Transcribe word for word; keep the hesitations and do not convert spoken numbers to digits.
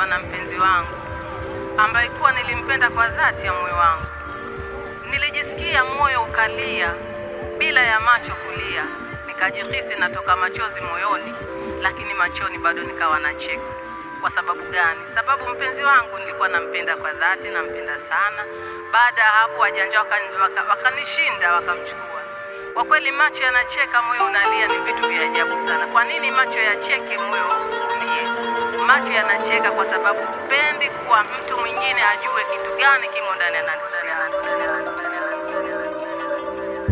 niliachwa na mpenzi wangu ambaye kuwa nilimpenda kwa dhati ya moyo wangu. Nilijisikia moyo ukalia bila ya macho kulia, nikajihisi natoka machozi moyoni, lakini machoni bado nikawa nacheka. Kwa sababu gani? Sababu mpenzi wangu nilikuwa nampenda kwa dhati, nampenda sana. Baada ya hapo wajanja wakanishinda, wakamchukua. Kwa kweli macho yanacheka, moyo unalia, ni vitu vya ajabu sana. Kwa nini macho yacheke, moyo ulie? Macho yanacheka kwa sababu hupendi kwa mtu mwingine ajue kitu gani kimo ndani ya nafsi yako.